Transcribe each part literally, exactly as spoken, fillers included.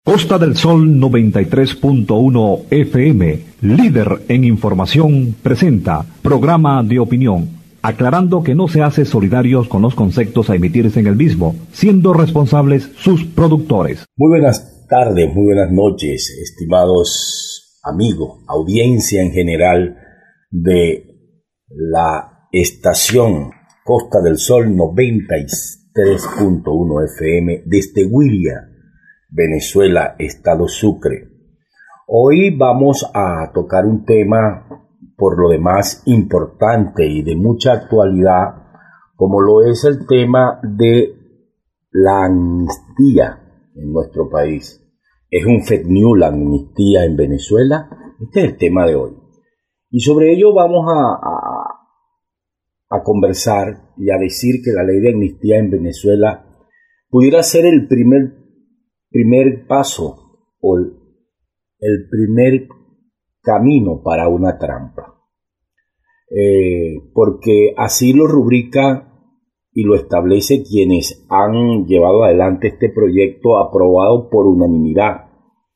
Costa del Sol noventa y tres punto uno F M, líder en información, presenta programa de opinión, aclarando que no se hace solidarios con los conceptos a emitirse en el mismo, siendo responsables sus productores. Muy buenas tardes, muy buenas noches, estimados amigos, audiencia en general de la estación Costa del Sol noventa y tres punto uno F M desde Huiria, Venezuela, Estado Sucre. Hoy vamos a tocar un tema por lo demás importante y de mucha actualidad, como lo es el tema de la amnistía en nuestro país. ¿Es un fake news la amnistía en Venezuela? Este es el tema de hoy. Y sobre ello vamos a, a, a conversar y a decir que la ley de amnistía en Venezuela pudiera ser el primer primer paso o el primer camino para una trampa, eh, porque así lo rubrica y lo establece quienes han llevado adelante este proyecto aprobado por unanimidad,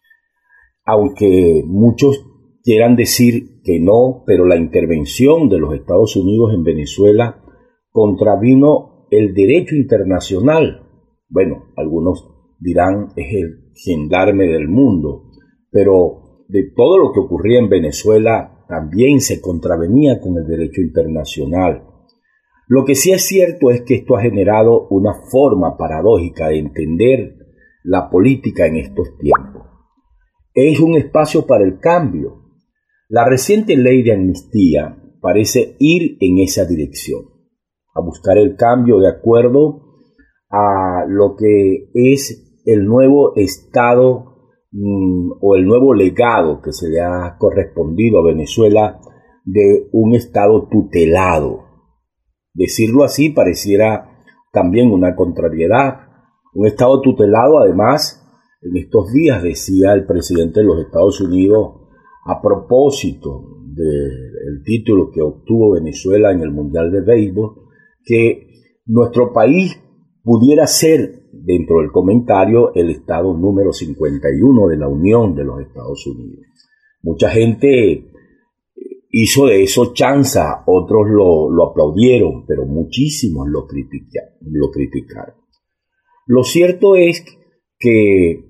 aunque muchos quieran decir que no, pero la intervención de los Estados Unidos en Venezuela contravino el derecho internacional. Bueno, algunos dirán es el gendarme del mundo, pero de todo lo que ocurría en Venezuela también se contravenía con el derecho internacional. Lo que sí es cierto es que esto ha generado una forma paradójica de entender la política en estos tiempos. Es un espacio para el cambio. La reciente ley de amnistía parece ir en esa dirección, a buscar el cambio de acuerdo a lo que es el nuevo estado mmm, o el nuevo legado que se le ha correspondido a Venezuela de un estado tutelado. Decirlo así pareciera también una contrariedad. Un estado tutelado, además, en estos días decía el presidente de los Estados Unidos a propósito del título que obtuvo Venezuela en el Mundial de Béisbol, que nuestro país pudiera ser, dentro del comentario, el estado número cincuenta y uno de la Unión de los Estados Unidos. Mucha gente hizo de eso chanza, otros lo, lo aplaudieron, pero muchísimos lo, critica, lo criticaron. Lo cierto es que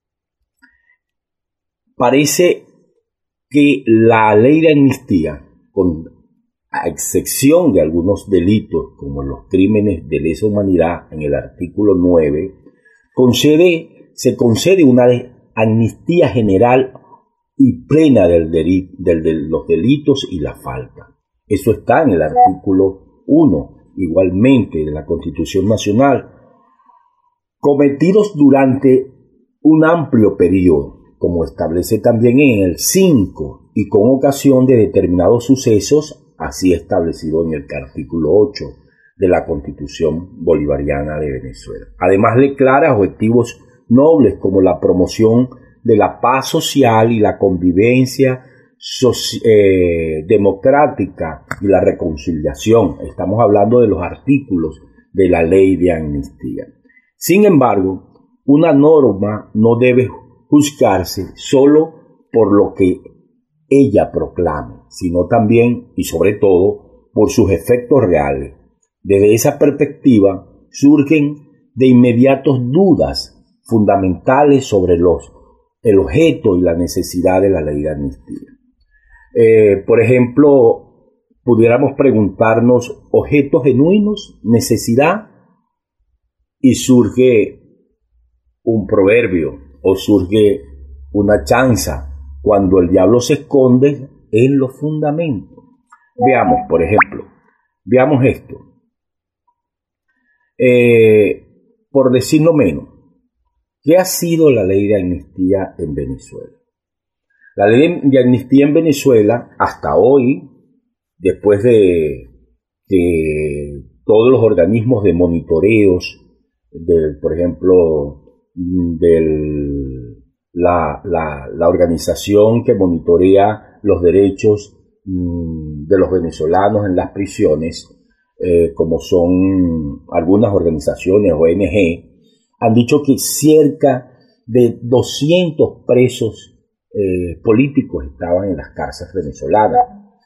parece que la ley de amnistía, con a excepción de algunos delitos como los crímenes de lesa humanidad en el artículo nueve, concede, se concede una amnistía general y plena del deli, del, de los delitos y la falta. Eso está en el artículo uno, igualmente, de la Constitución Nacional, cometidos durante un amplio periodo, como establece también en el cinco, y con ocasión de determinados sucesos, así establecido en el artículo ocho de la Constitución Bolivariana de Venezuela. Además declara objetivos nobles como la promoción de la paz social y la convivencia soci- eh, democrática y la reconciliación. Estamos hablando de los artículos de la ley de amnistía. Sin embargo, una norma no debe juzgarse solo por lo que ella proclame, sino también y sobre todo por sus efectos reales. Desde esa perspectiva surgen de inmediato dudas fundamentales sobre los, el objeto y la necesidad de la ley de amnistía. Eh, por ejemplo, pudiéramos preguntarnos objetos genuinos, necesidad, y surge un proverbio o surge una chanza cuando el diablo se esconde en los fundamentos. Veamos, por ejemplo, veamos esto. Eh, por decirlo menos, ¿qué ha sido la ley de amnistía en Venezuela? La ley de amnistía en Venezuela, hasta hoy, después de que todos los organismos de monitoreos, del, por ejemplo, del La, la, la organización que monitorea los derechos mmm, de los venezolanos en las prisiones, eh, como son algunas organizaciones O N G, han dicho que cerca de doscientos presos eh, políticos estaban en las cárceles venezolanas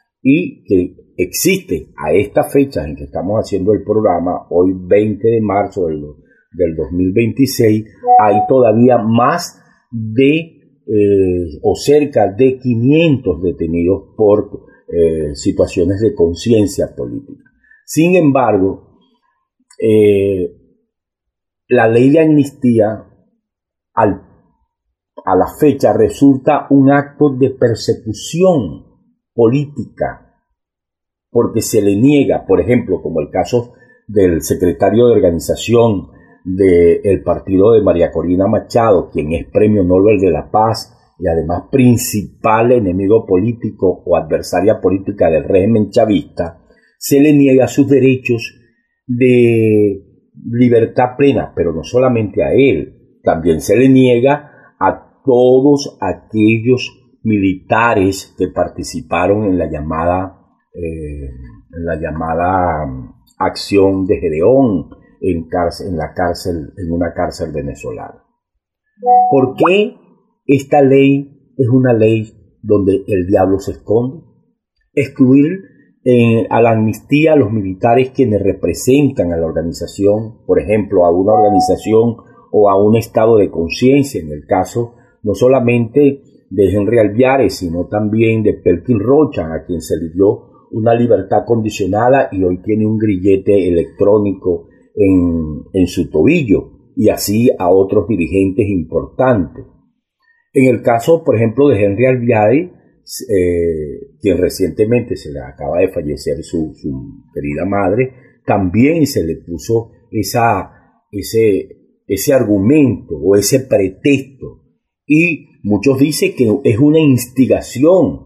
y que existe a esta fecha en que estamos haciendo el programa, hoy veinte de marzo del, del dos mil veintiséis, hay todavía más de eh, o cerca de quinientos detenidos por eh, situaciones de conciencia política. Sin embargo, eh, la ley de amnistía al, a la fecha resulta un acto de persecución política, porque se le niega, por ejemplo, como el caso del secretario de organización del partido de María Corina Machado, quien es Premio Nobel de la Paz y además principal enemigo político o adversaria política del régimen chavista, se le niega sus derechos de libertad plena, pero no solamente a él, también se le niega a todos aquellos militares que participaron en la llamada eh, en la llamada acción de Gedeón en, cárcel, en la cárcel, en una cárcel venezolana. ¿Por qué esta ley es una ley donde el diablo se esconde? Excluir eh, a la amnistía a los militares quienes representan a la organización, por ejemplo, a una organización o a un estado de conciencia, en el caso no solamente de Henry Alviares, sino también de Perkin Rocha, a quien se le dio una libertad condicionada y hoy tiene un grillete electrónico en, en su tobillo, y así a otros dirigentes importantes. En el caso, por ejemplo, de Henry Alviares, eh, quien recientemente se le acaba de fallecer su, su querida madre, también se le puso esa, ese, ese argumento o ese pretexto, y muchos dicen que es una instigación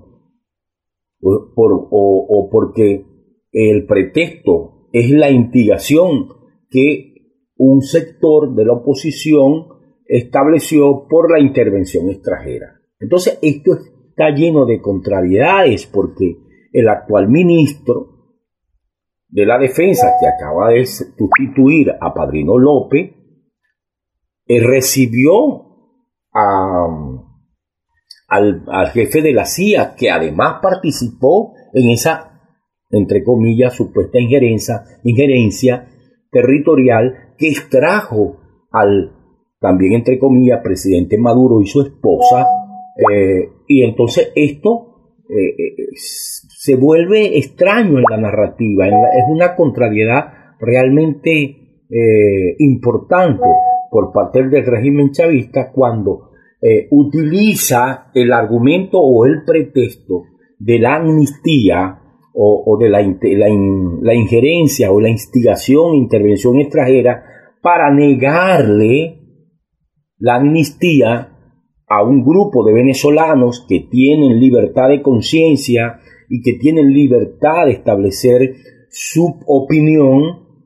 o, por, o, o porque el pretexto es la instigación que un sector de la oposición estableció por la intervención extranjera. Entonces esto está lleno de contrariedades, porque el actual ministro de la Defensa, que acaba de sustituir a Padrino López, eh, recibió a, al, al jefe de la C I A, que además participó en esa, entre comillas, supuesta injerencia, injerencia territorial que extrajo al, también entre comillas, presidente Maduro y su esposa, eh, y entonces esto eh, eh, se vuelve extraño en la narrativa, en la, es una contrariedad realmente eh, importante por parte del régimen chavista cuando eh, utiliza el argumento o el pretexto de la amnistía o, o de la, la, la injerencia o la instigación, intervención extranjera, para negarle la amnistía a un grupo de venezolanos que tienen libertad de conciencia y que tienen libertad de establecer su opinión,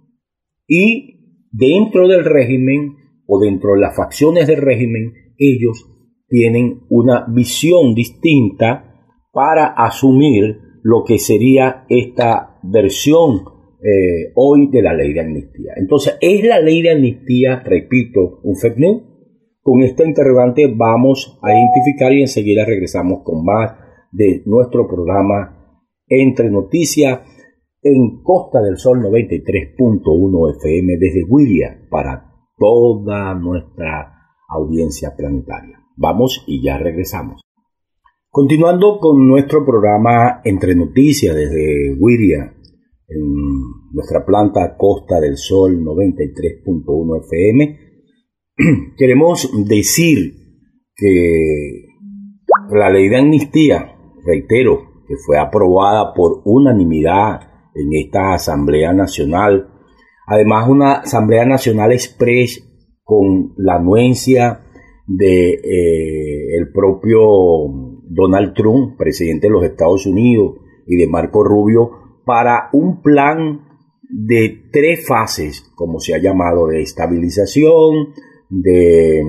y dentro del régimen o dentro de las facciones del régimen ellos tienen una visión distinta para asumir lo que sería esta versión eh, hoy de la ley de amnistía. Entonces, ¿es la ley de amnistía, repito, un fake news? Con esta interrogante vamos a identificar y enseguida regresamos con más de nuestro programa Entre Noticias en Costa del Sol noventa y tres punto uno F M desde Huiria para toda nuestra audiencia planetaria. Vamos y ya regresamos. Continuando con nuestro programa Entre Noticias desde Huiria en nuestra planta Costa del Sol noventa y tres punto uno F M, queremos decir que la ley de amnistía, reitero, que fue aprobada por unanimidad en esta Asamblea Nacional, además una Asamblea Nacional express con la anuencia de eh, el propio Donald Trump, presidente de los Estados Unidos, y de Marco Rubio, para un plan de tres fases, como se ha llamado, de estabilización, de,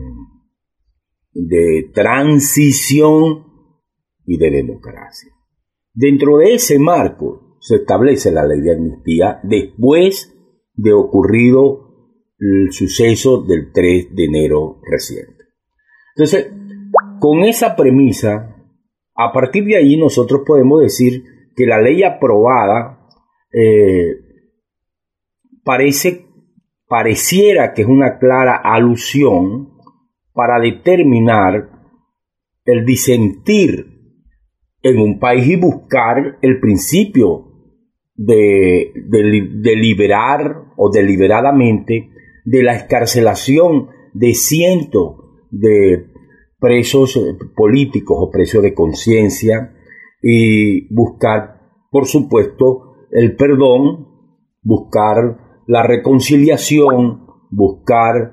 de transición y de democracia. Dentro de ese marco se establece la ley de amnistía después de ocurrido el suceso del tres de enero reciente. Entonces, con esa premisa, a partir de ahí nosotros podemos decir que la ley aprobada eh, parece, pareciera que es una clara alusión para determinar el disentir en un país y buscar el principio de, de, de liberar o deliberadamente de la excarcelación de cientos de presos políticos o presos de conciencia y buscar, por supuesto, el perdón, buscar la reconciliación, buscar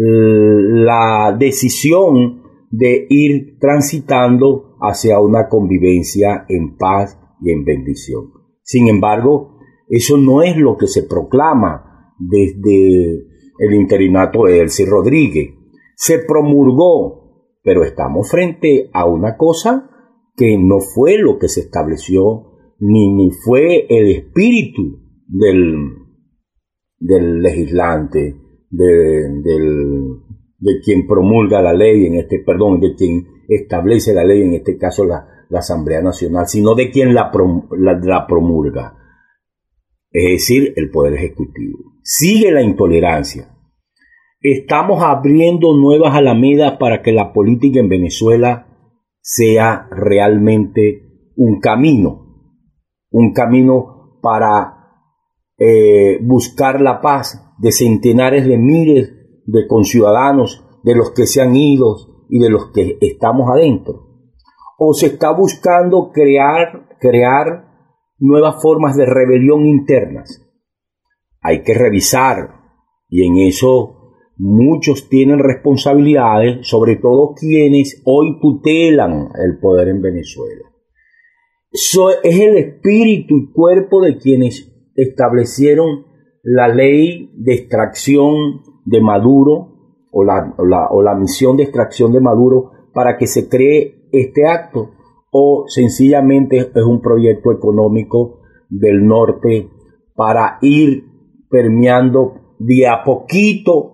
la decisión de ir transitando hacia una convivencia en paz y en bendición. Sin embargo, eso no es lo que se proclama desde el interinato de Delcy Rodríguez. Se promulgó, pero estamos frente a una cosa que no fue lo que se estableció, ni, ni fue el espíritu del, del legislante, de, del, de quien promulga la ley, en este, perdón, de quien establece la ley, en este caso la, la Asamblea Nacional, sino de quien la, la, la promulga, es decir, el Poder Ejecutivo. Sigue la intolerancia. Estamos abriendo nuevas alamedas para que la política en Venezuela sea realmente un camino, un camino para eh, buscar la paz de centenares de miles de conciudadanos, de los que se han ido y de los que estamos adentro. O se está buscando crear, crear nuevas formas de rebelión internas. Hay que revisar, y en eso muchos tienen responsabilidades, sobre todo quienes hoy tutelan el poder en Venezuela. Eso es el espíritu y cuerpo de quienes establecieron la ley de extracción de Maduro o la, o la, o la misión de extracción de Maduro para que se cree este acto, o sencillamente es un proyecto económico del norte para ir permeando de a poquito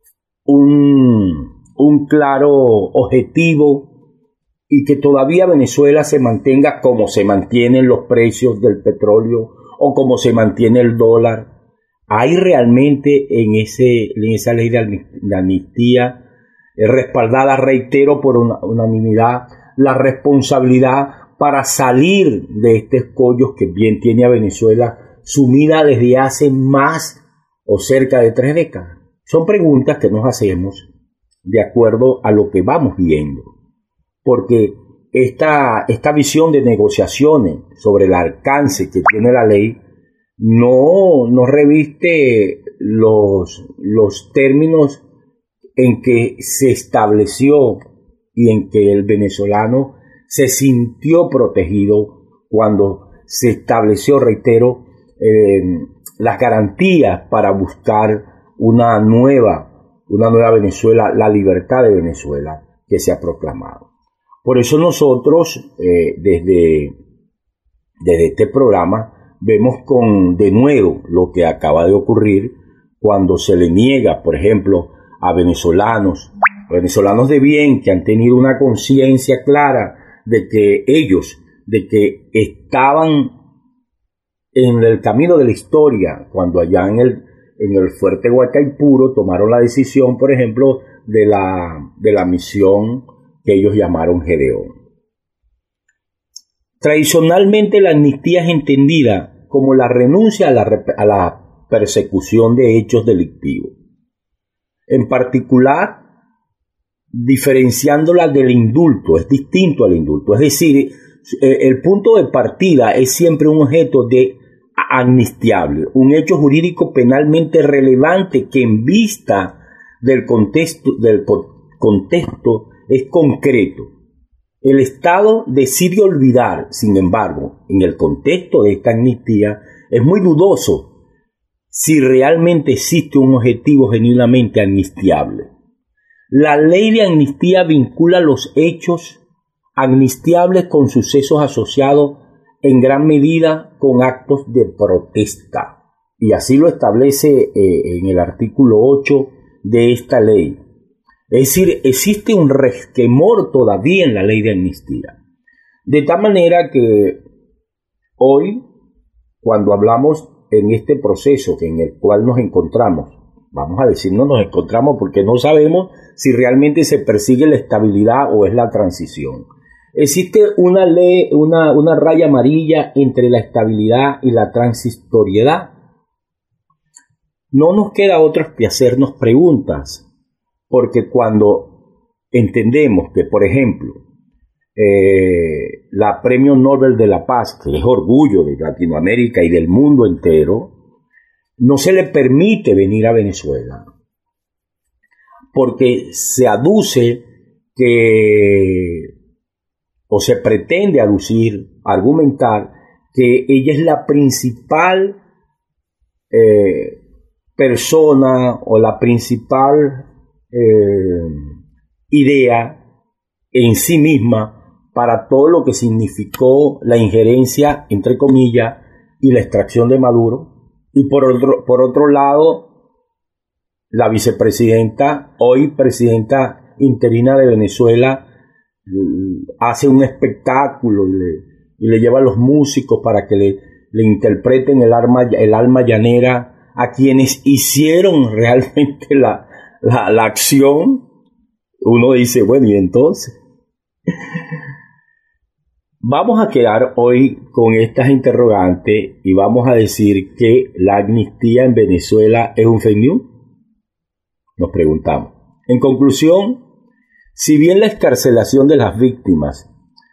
un, un claro objetivo y que todavía Venezuela se mantenga como se mantienen los precios del petróleo o como se mantiene el dólar. Hay realmente en, ese, en esa ley de amnistía eh, respaldada, reitero, por una, unanimidad, la responsabilidad para salir de este escollo que bien tiene a Venezuela sumida desde hace más o cerca de tres décadas. Son preguntas que nos hacemos de acuerdo a lo que vamos viendo, porque esta, esta visión de negociaciones sobre el alcance que tiene la ley no, no reviste los, los términos en que se estableció y en que el venezolano se sintió protegido cuando se estableció, reitero, eh, las garantías para buscar una nueva, una nueva Venezuela, la libertad de Venezuela que se ha proclamado. Por eso nosotros, eh, desde, desde este programa, vemos con denuedo lo que acaba de ocurrir cuando se le niega, por ejemplo, a venezolanos, venezolanos de bien que han tenido una conciencia clara de que ellos, de que estaban en el camino de la historia, cuando allá en el, en el fuerte Guacaipuro tomaron la decisión, por ejemplo, de la, de la misión que ellos llamaron Gedeón. Tradicionalmente la amnistía es entendida como la renuncia a la, a la persecución de hechos delictivos, en particular diferenciándola del indulto. Es distinto al indulto, es decir, el punto de partida es siempre un objeto de amnistiable, un hecho jurídico penalmente relevante que en vista del contexto, del contexto es concreto. El Estado decide olvidar, sin embargo, en el contexto de esta amnistía, es muy dudoso si realmente existe un objetivo genuinamente amnistiable. La ley de amnistía vincula los hechos amnistiables con sucesos asociados en gran medida con actos de protesta. Y así lo establece eh, en el artículo ocho de esta ley. Es decir, existe un resquemor todavía en la ley de amnistía. De tal manera que hoy, cuando hablamos en este proceso en el cual nos encontramos, vamos a decir no nos encontramos porque no sabemos si realmente se persigue la estabilidad o es la transición. Existe una ley, una, una raya amarilla entre la estabilidad y la transitoriedad. No nos queda otra que hacernos preguntas, porque cuando entendemos que, por ejemplo, eh, la Premio Nobel de la Paz, que es orgullo de Latinoamérica y del mundo entero, no se le permite venir a Venezuela, porque se aduce que, o se pretende aducir, argumentar, que ella es la principal eh, persona o la principal eh, idea en sí misma para todo lo que significó la injerencia, entre comillas, y la extracción de Maduro. Y por otro, por otro lado, la vicepresidenta, hoy presidenta interina de Venezuela, hace un espectáculo y le, y le lleva a los músicos para que le, le interpreten el alma, el alma llanera a quienes hicieron realmente la, la, la acción. Uno dice, bueno, ¿y entonces? Vamos a quedar hoy con estas interrogantes y vamos a decir que la amnistía en Venezuela es un fake news. Nos preguntamos. En conclusión, si bien la excarcelación de las víctimas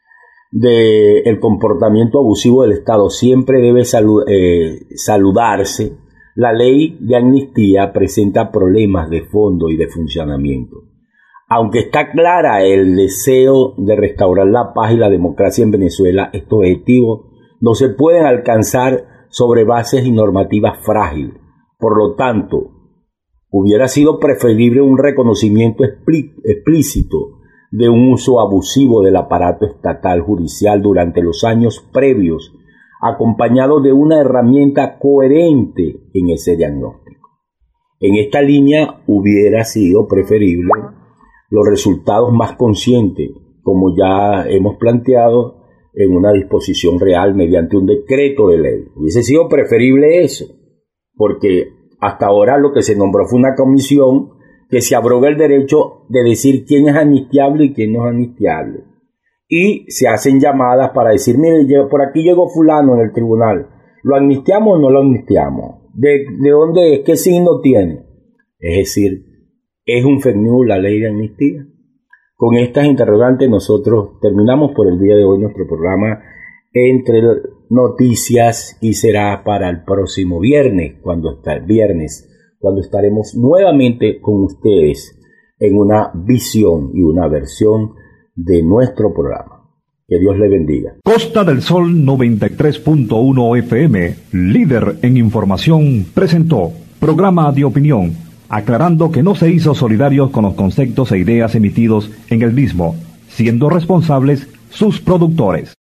del comportamiento abusivo del Estado siempre debe salu- eh, saludarse, la ley de amnistía presenta problemas de fondo y de funcionamiento. Aunque está clara el deseo de restaurar la paz y la democracia en Venezuela, estos objetivos no se pueden alcanzar sobre bases y normativas frágiles. Por lo tanto, hubiera sido preferible un reconocimiento explícito de un uso abusivo del aparato estatal judicial durante los años previos, acompañado de una herramienta coherente en ese diagnóstico. En esta línea hubiera sido preferible los resultados más conscientes, como ya hemos planteado, en una disposición real mediante un decreto de ley. Hubiese sido preferible eso, porque hasta ahora lo que se nombró fue una comisión que se abroga el derecho de decir quién es amnistiable y quién no es amnistiable. Y se hacen llamadas para decir, mire, por aquí llegó fulano en el tribunal, ¿lo amnistiamos o no lo amnistiamos? ¿De, de dónde es? ¿Qué signo tiene? Es decir, ¿es un fake news la ley de amnistía? Con estas interrogantes nosotros terminamos por el día de hoy nuestro programa Entre Noticias y será para el próximo viernes, cuando está viernes, cuando estaremos nuevamente con ustedes en una visión y una versión de nuestro programa. Que Dios le bendiga. Costa del Sol noventa y tres punto uno F M, líder en información, presentó programa de opinión, aclarando que no se hizo solidarios con los conceptos e ideas emitidos en el mismo, siendo responsables sus productores.